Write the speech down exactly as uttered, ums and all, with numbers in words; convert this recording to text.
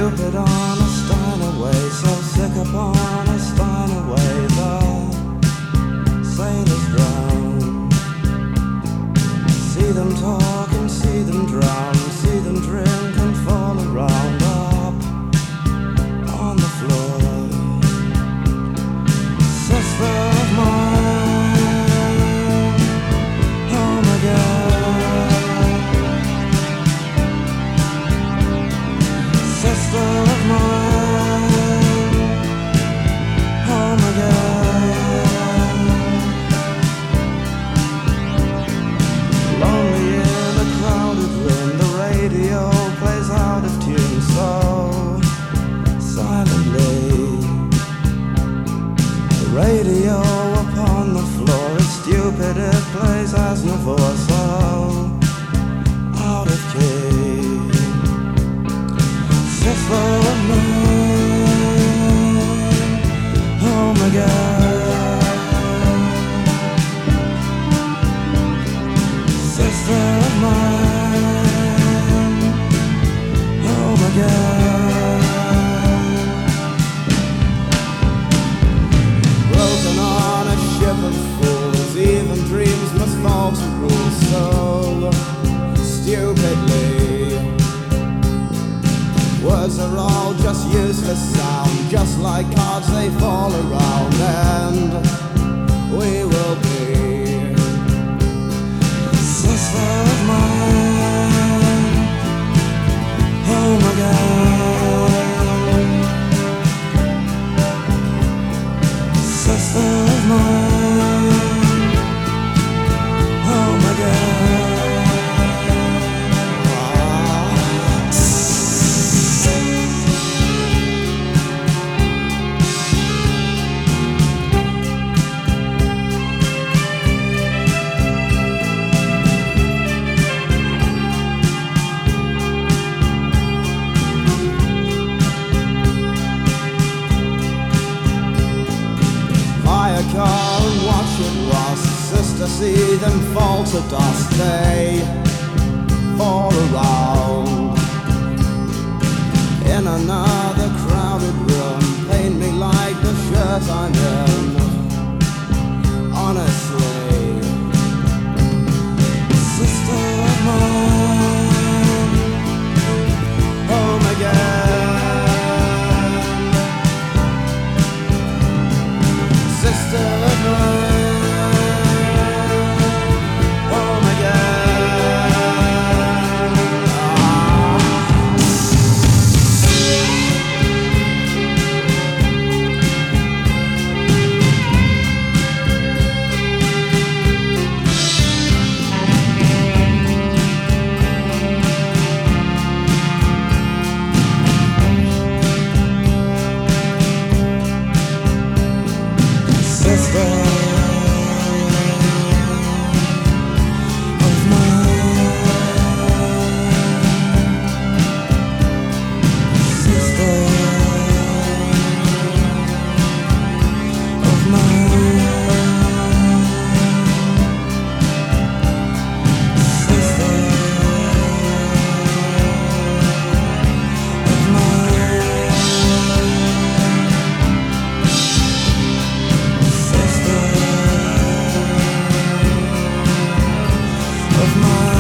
stupid on a Steiner way, so sick upon a Steiner way, the sailors drown. See them talk and see them drown, see them drink and fall around up on the floor. Sister of mine, home again. Sister of mine, home again. Lonely in a crowded room, the radio plays out of tune so silently. The radio upon the floor is stupid, it plays as Navor so out of key. Sister of mine, home again. Sister of mine, home again. Broken on a ship of fools, even dreams must fall to rules so stupidly. Words are all just useless sound, just like cards they fall around, and we will be. Sister of mine, home again. Sister of mine, home again. Car and watch it rust. Sister, see them fall to dust. They fall around in another crowded room. Paint me like the shirt I'm in, honestly. Sister of mine, home again. Sister of mine, home again. Sister of mine, sister of mine, sister of mine. Sister of mine.